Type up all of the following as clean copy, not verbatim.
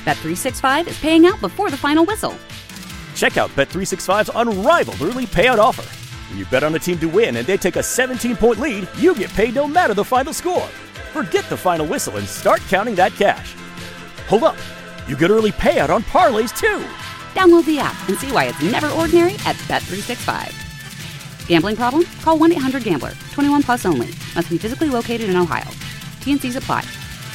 Bet365 is paying out before the final whistle. Check out Bet365's unrivaled early payout offer. When you bet on a team to win and they take a 17-point lead, you get paid no matter the final score. Forget the final whistle and start counting that cash. Hold up. You get early payout on parlays, too. Download the app and see why it's never ordinary at Bet365. Gambling problem? Call 1-800-GAMBLER. 21 plus only. Must be physically located in Ohio. T&Cs apply.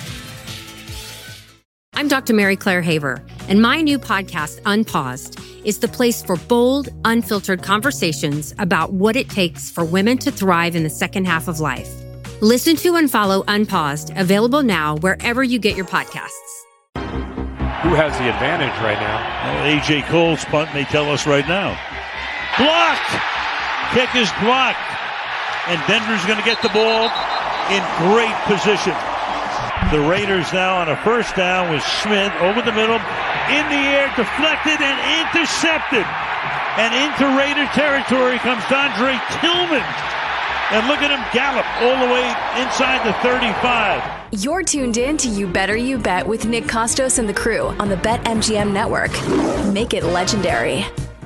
I'm Dr. Mary Claire Haver, and my new podcast, Unpaused, is the place for bold, unfiltered conversations about what it takes for women to thrive in the second half of life. Listen to and follow Unpaused, available now wherever you get your podcasts. Who has the advantage right now? Well, A.J. Cole's punt may tell us right now. Blocked! Kick is blocked. And Denver's going to get the ball in great position. The Raiders now on a first down with Smith over the middle, in the air, deflected and intercepted. And into Raider territory comes Dondre Tillman. And look at him gallop all the way inside the 35. You're tuned in to You Better You Bet with Nick Costos and the crew on the BetMGM network. Make it legendary.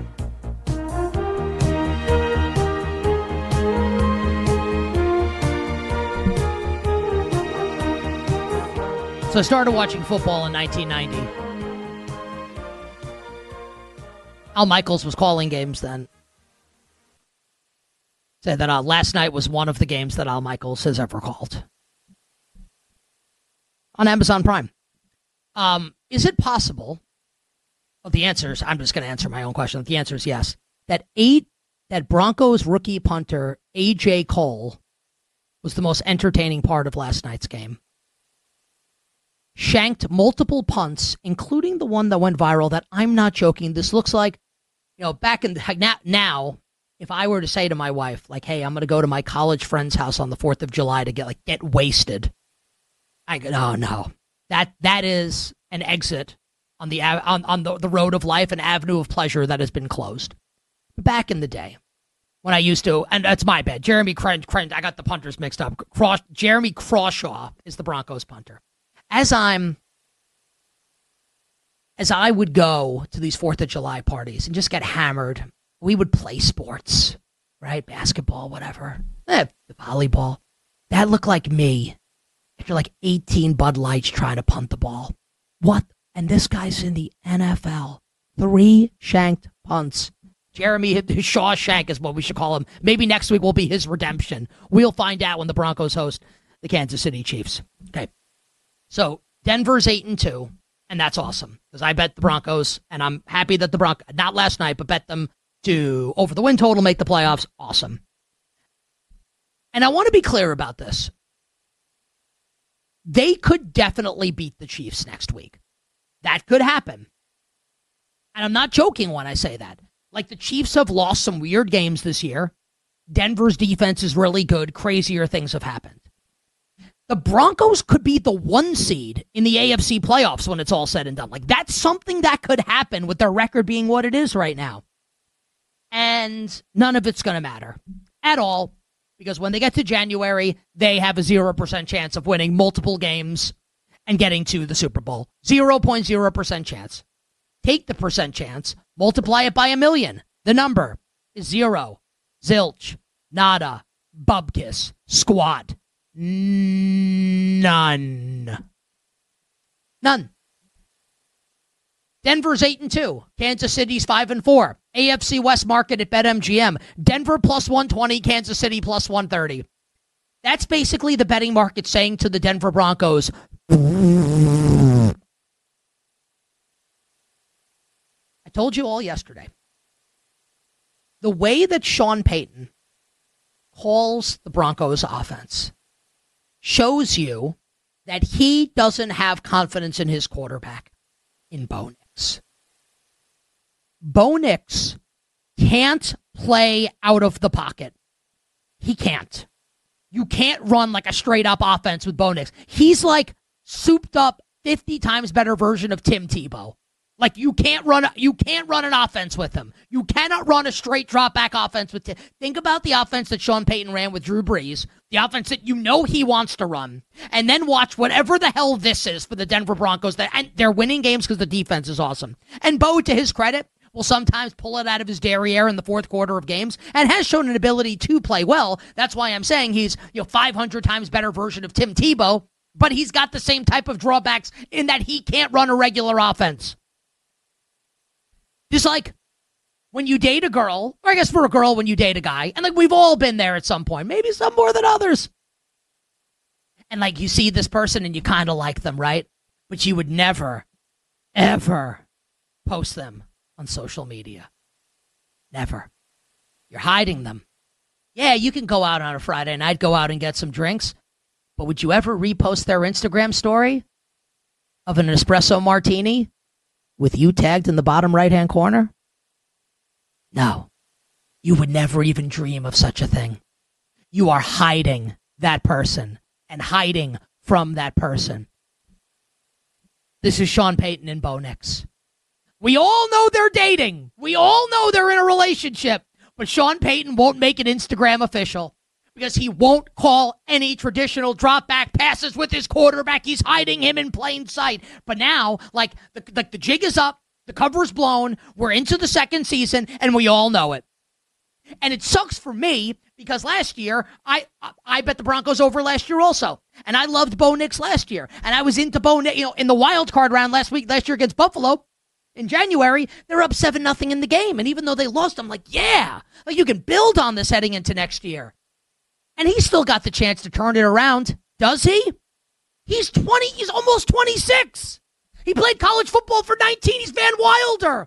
So I started watching football in 1990. Al Michaels was calling games then. Said that last night was one of the games that Al Michaels has ever called. On Amazon Prime. Is it possible? Well, the answer is, I'm just going to answer my own question. The answer is yes. That Broncos rookie punter, A.J. Cole, was the most entertaining part of last night's game. Shanked multiple punts, including the one that went viral that I'm not joking. This looks like, back in now, if I were to say to my wife, like, hey, I'm going to go to my college friend's house on the 4th of July to get wasted. I go, oh, no. That is an exit on the road of life, an avenue of pleasure that has been closed. But back in the day, when I used to, and that's my bad, Jeremy Crenshaw, I got the punters mixed up. Jeremy Crawshaw is the Broncos punter. As I would go to these 4th of July parties and just get hammered, we would play sports, right? Basketball, whatever. Volleyball. That looked like me after 18 Bud Lights trying to punt the ball. What? And this guy's in the NFL. 3 shanked punts. Jeremy Shawshank is what we should call him. Maybe next week will be his redemption. We'll find out when the Broncos host the Kansas City Chiefs. Okay. So Denver's 8-2, and that's awesome because I bet the Broncos, and I'm happy that the Broncos, not last night, but bet them to over the win total, make the playoffs. Awesome. And I want to be clear about this. They could definitely beat the Chiefs next week. That could happen. And I'm not joking when I say that. The Chiefs have lost some weird games this year. Denver's defense is really good. Crazier things have happened. The Broncos could be the 1 seed in the AFC playoffs when it's all said and done. That's something that could happen with their record being what it is right now. And none of it's going to matter at all because when they get to January, they have a 0% chance of winning multiple games and getting to the Super Bowl. 0.0% chance. Take the percent chance, multiply it by 1,000,000. The number is 0. Zilch. Nada. Bubkiss. Squat. None. Denver's 8-2. Kansas City's 5-4. AFC West market at BetMGM. Denver plus 120. Kansas City plus 130. That's basically the betting market saying to the Denver Broncos, I told you all yesterday. The way that Sean Payton calls the Broncos offense shows you that he doesn't have confidence in his quarterback, in Bo Nix. Bo Nix can't play out of the pocket. He can't. You can't run a straight-up offense with Bo Nix. He's souped-up, 50 times better version of Tim Tebow. Like you can't run an offense with him. You cannot run a straight drop back offense with him. Think about the offense that Sean Payton ran with Drew Brees, the offense that you know he wants to run, and then watch whatever the hell this is for the Denver Broncos. And they're winning games because the defense is awesome. And Bo, to his credit, will sometimes pull it out of his derriere in the fourth quarter of games and has shown an ability to play well. That's why I'm saying he's 500 times better version of Tim Tebow, but he's got the same type of drawbacks in that he can't run a regular offense. Just like when you date a girl, or I guess for a girl when you date a guy, and like we've all been there at some point, maybe some more than others. And like you see this person and you kind of like them, right? But you would never, ever post them on social media. Never. You're hiding them. Yeah, you can go out on a Friday night, go out and get some drinks, but would you ever repost their Instagram story of an espresso martini with you tagged in the bottom right-hand corner? No. You would never even dream of such a thing. You are hiding that person and hiding from that person. This is Sean Payton and Bo Nix. We all know they're dating. We all know they're in a relationship. But Sean Payton won't make it Instagram official because he won't call any traditional drop back passes with his quarterback. He's hiding him in plain sight. But now, like the jig is up, the cover's blown, we're into the second season, and we all know it. And it sucks for me because last year, I bet the Broncos over last year also. And I loved Bo Nix last year. And I was into Bo Nix, in the wild card round last year against Buffalo. In January, they're up 7-0 in the game. And even though they lost, I'm like, yeah, like you can build on this heading into next year. And he's still got the chance to turn it around. Does he? He's 20. He's almost 26. He played college football for 19. He's Van Wilder.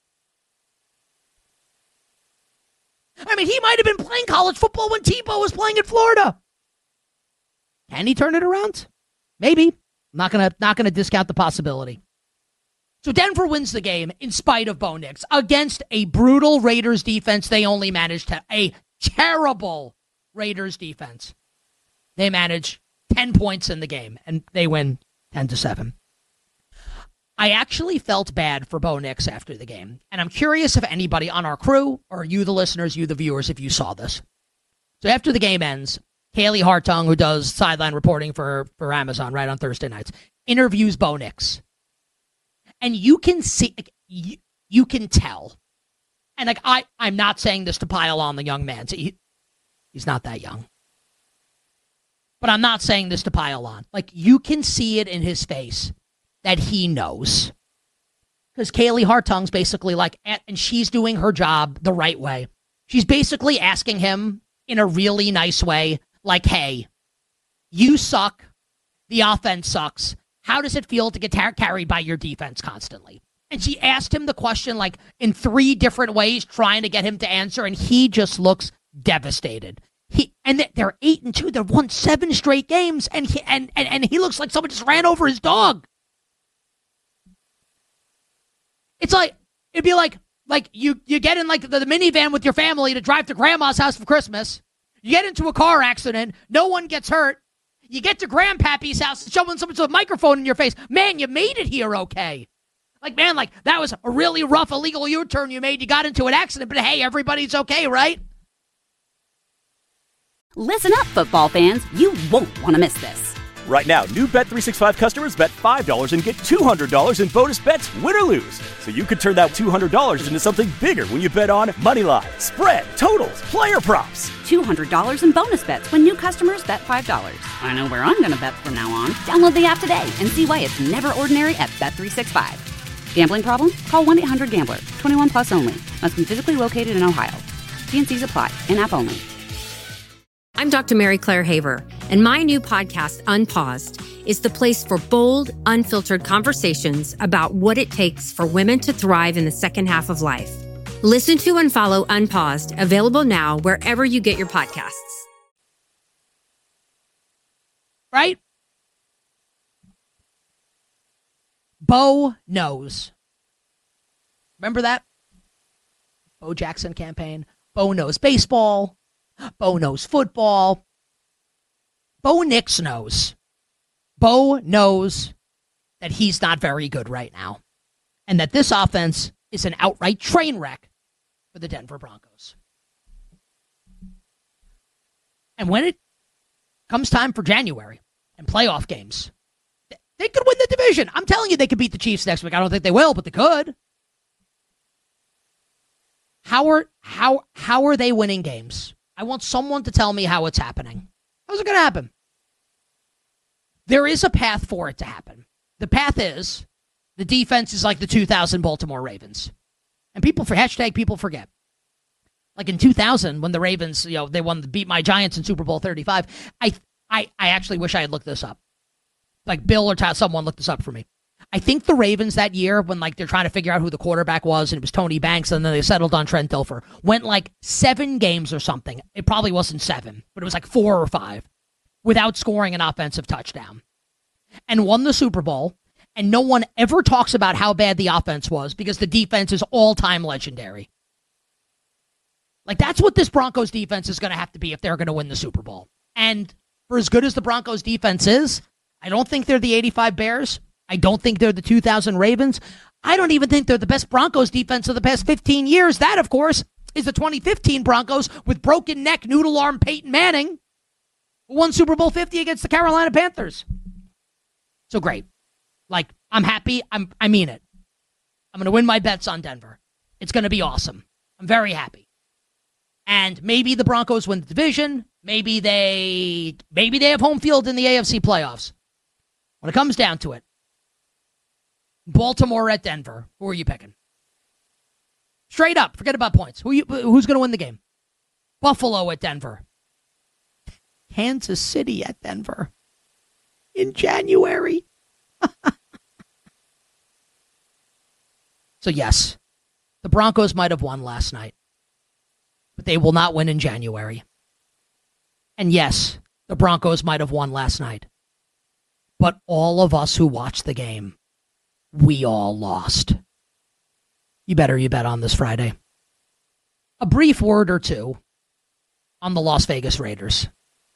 I mean, he might have been playing college football when Tebow was playing in Florida. Can he turn it around? Maybe. I'm not gonna discount the possibility. So Denver wins the game in spite of Bo Nix against a brutal Raiders defense. They only managed a terrible Raiders defense. They managed 10 points in the game, and they win 10-7. I actually felt bad for Bo Nix after the game, and I'm curious if anybody on our crew, or you the listeners, you the viewers, if you saw this. So after the game ends, Kaylee Hartung, who does sideline reporting for Amazon right on Thursday nights, interviews Bo Nix. And you can see, you can tell. And like I'm not saying this to pile on the young man. So he's not that young. But I'm not saying this to pile on. Like you can see it in his face that he knows. Because Kaylee Hartung's basically like, and she's doing her job the right way. She's basically asking him in a really nice way, like, hey, you suck. The offense sucks. How does it feel to get carried by your defense constantly? And she asked him the question like in 3 different ways, trying to get him to answer, and he just looks devastated. They're 8-2. They've won 7 straight games, and he looks like someone just ran over his dog. It's like it'd be like you get in like the minivan with your family to drive to grandma's house for Christmas. You get into a car accident, no one gets hurt. You get to Grandpappy's house and showing someone a microphone in your face. Man, you made it here okay. Like, man, like, that was a really rough illegal U-turn you made. You got into an accident, but hey, everybody's okay, right? Listen up, football fans. You won't want to miss this. Right now, new Bet365 customers bet $5 and get $200 in bonus bets, win or lose. So you could turn that $200 into something bigger when you bet on moneyline, spread, totals, player props. $200 in bonus bets when new customers bet $5. I know where I'm going to bet from now on. Download the app today and see why it's never ordinary at Bet365. Gambling problem? Call 1-800-GAMBLER. 21 plus only. Must be physically located in Ohio. T&Cs apply. In-app only. I'm Dr. Mary Claire Haver, and my new podcast, Unpaused, is the place for bold, unfiltered conversations about what it takes for women to thrive in the second half of life. Listen to and follow Unpaused, available now wherever you get your podcasts. Right? Bo knows. Remember that? Bo Jackson campaign. Bo knows baseball. Bo knows football. Bo Nix knows. Bo knows that he's not very good right now. and that this offense is an outright train wreck for the Denver Broncos. And when it comes time for January and playoff games, they could win the division. I'm telling you, they could beat the Chiefs next week. I don't think they will, but they could. How are they winning games? I want someone to tell me how it's happening. How's it going to happen? There is a path for it to happen. The path is the defense is like the 2000 Baltimore Ravens. And people forget. Like in 2000, when the Ravens, they beat my Giants in Super Bowl 35. I actually wish I had looked this up. Like Bill or someone looked this up for me. I think the Ravens that year, when they're trying to figure out who the quarterback was, and it was Tony Banks, and then they settled on Trent Dilfer, went 7 games or something. It probably wasn't 7, but it was 4 or 5 without scoring an offensive touchdown, and won the Super Bowl. And no one ever talks about how bad the offense was because the defense is all-time legendary. That's what this Broncos defense is going to have to be if they're going to win the Super Bowl. And for as good as the Broncos defense is, I don't think they're the 85 Bears. I don't think they're the 2000 Ravens. I don't even think they're the best Broncos defense of the past 15 years. That, of course, is the 2015 Broncos with broken neck, noodle arm Peyton Manning, who won Super Bowl 50 against the Carolina Panthers. So great. I'm happy. I mean it. I'm going to win my bets on Denver. It's going to be awesome. I'm very happy. And maybe the Broncos win the division. Maybe they have home field in the AFC playoffs. When it comes down to it, Baltimore at Denver. Who are you picking? Straight up. Forget about points. Who's going to win the game? Buffalo at Denver. Kansas City at Denver. In January. So yes, the Broncos might have won last night, but they will not win in January. And yes, the Broncos might have won last night, but all of us who watched the game, we all lost. You bet on this Friday. A brief word or two on the Las Vegas Raiders.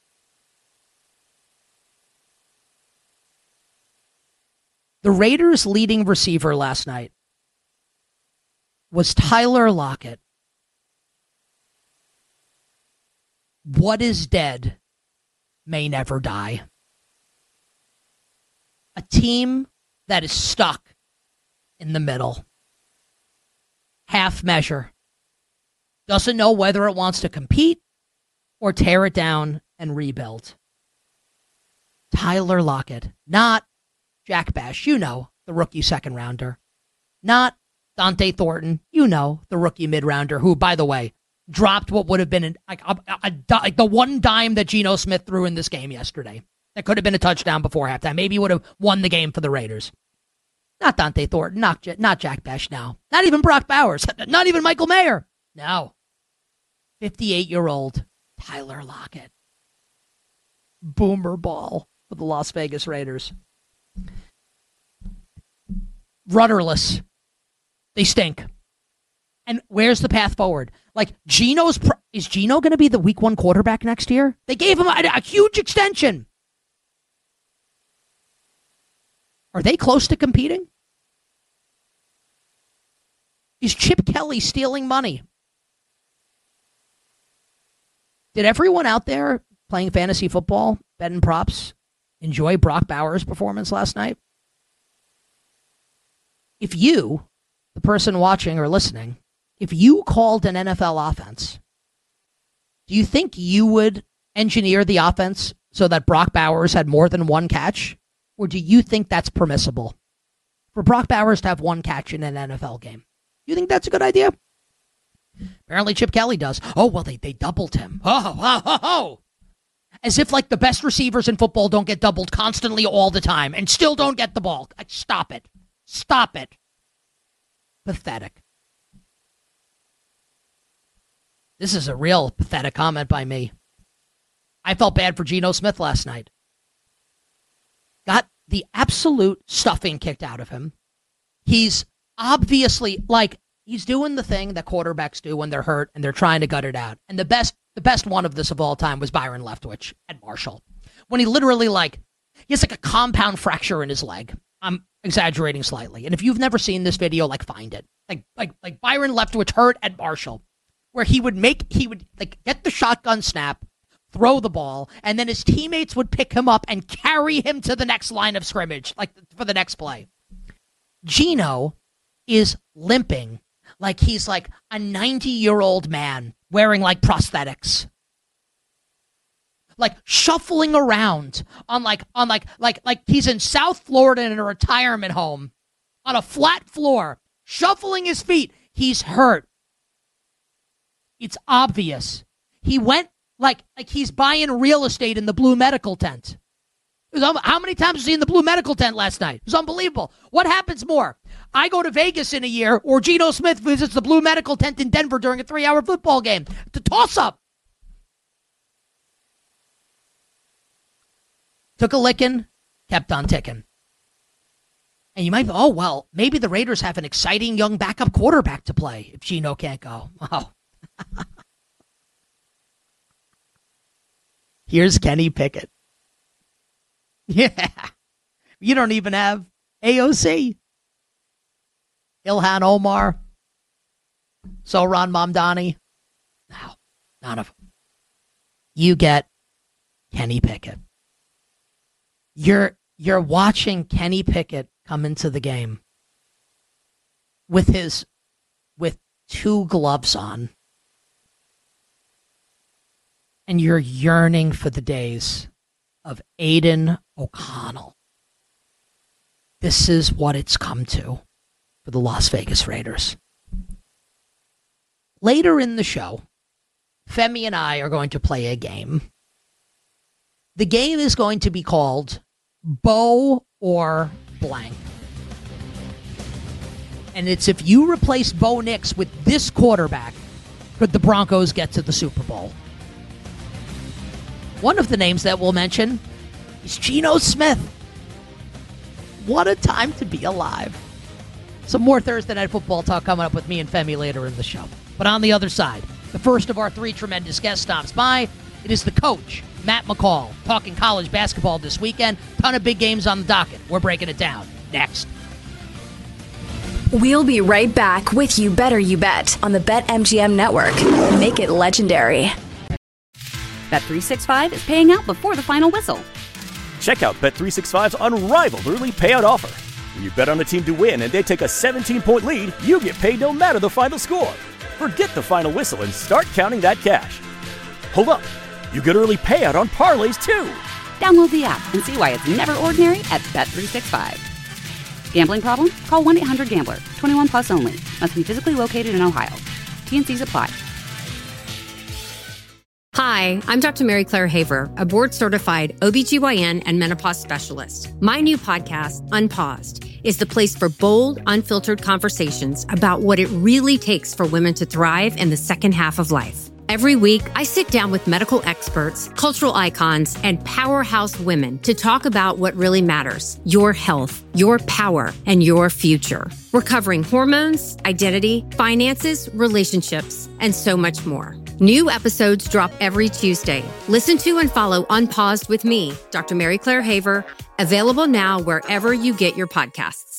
The Raiders' leading receiver last night was Tyler Lockett. What is dead may never die. A team that is stuck in the middle. Half measure. Doesn't know whether it wants to compete or tear it down and rebuild. Tyler Lockett, not Jack Bash, the rookie second rounder. Not Dante Thornton, the rookie mid-rounder, who, by the way, dropped what would have been the one dime that Geno Smith threw in this game yesterday. That could have been a touchdown before halftime. Maybe he would have won the game for the Raiders. Not Dante Thornton, not Jack Bash, no. Not even Brock Bowers, not even Michael Mayer. No. 58-year-old Tyler Lockett. Boomer ball for the Las Vegas Raiders. Rudderless. They stink. And where's the path forward? Is Geno going to be the week 1 quarterback next year? They gave him a huge extension. Are they close to competing? Is Chip Kelly stealing money? Did everyone out there playing fantasy football, betting props, enjoy Brock Bowers' performance last night? If you, the person watching or listening, if you called an NFL offense, do you think you would engineer the offense so that Brock Bowers had more than 1 catch? Or do you think that's permissible? For Brock Bowers to have 1 catch in an NFL game. You think that's a good idea? Apparently Chip Kelly does. Oh, well, they doubled him. Oh. As if the best receivers in football don't get doubled constantly all the time and still don't get the ball. Stop it. Stop it. Pathetic. This is a real pathetic comment by me. I felt bad for Geno Smith last night. Got the absolute stuffing kicked out of him. He's obviously he's doing the thing that quarterbacks do when they're hurt and they're trying to gut it out. And the best one of this of all time was Byron Leftwich at Marshall. When he literally he has a compound fracture in his leg. exaggerating slightly. And if you've never seen this video, like, find it. Like Byron Leftwich hurt at Marshall, where he would get the shotgun snap, throw the ball, and then his teammates would pick him up and carry him to the next line of scrimmage, like for the next play. Geno is limping like he's like a 90-year-old man wearing like prosthetics. Like shuffling around on like he's in South Florida in a retirement home on a flat floor, shuffling his feet. He's hurt. It's obvious. He went like he's buying real estate in the Blue Medical tent. How many times was he in the Blue Medical tent last night? It was unbelievable. What happens more? I go to Vegas in a year, or Geno Smith visits the Blue Medical tent in Denver during a 3-hour football game. The toss-up. Took a licking, kept on ticking. And you might be, maybe the Raiders have an exciting young backup quarterback to play if Geno can't go. Oh. Here's Kenny Pickett. Yeah. You don't even have AOC. Ilhan Omar. Zohran Mamdani. No, none of them. You get Kenny Pickett. You're watching Kenny Pickett come into the game with 2 gloves on. And you're yearning for the days of Aiden O'Connell. This is what it's come to for the Las Vegas Raiders. Later in the show, Femi and I are going to play a game. The game is going to be called Bo or Blank. And it's if you replace Bo Nix with this quarterback, could the Broncos get to the Super Bowl? One of the names that we'll mention is Geno Smith. What a time to be alive. Some more Thursday Night Football talk coming up with me and Femi later in the show. But on the other side, the first of our 3 tremendous guests stops by. It is the coach, Matt McCall, talking college basketball this weekend. Ton of big games on the docket. We're breaking it down next. We'll be right back with You Better You Bet on the BetMGM Network. Make it legendary. Bet365 is paying out before the final whistle. Check out Bet365's unrivaled early payout offer. When you bet on a team to win and they take a 17-point lead, you get paid no matter the final score. Forget the final whistle and start counting that cash. Hold up. You get early payout on parlays, too. Download the app and see why it's never ordinary at Bet365. Gambling problem? Call 1-800-GAMBLER. 21 plus only. Must be physically located in Ohio. T&Cs apply. Hi, I'm Dr. Mary Claire Haver, a board-certified OBGYN and menopause specialist. My new podcast, Unpaused, is the place for bold, unfiltered conversations about what it really takes for women to thrive in the second half of life. Every week, I sit down with medical experts, cultural icons, and powerhouse women to talk about what really matters: your health, your power, and your future. We're covering hormones, identity, finances, relationships, and so much more. New episodes drop every Tuesday. Listen to and follow Unpaused with me, Dr. Mary Claire Haver, available now wherever you get your podcasts.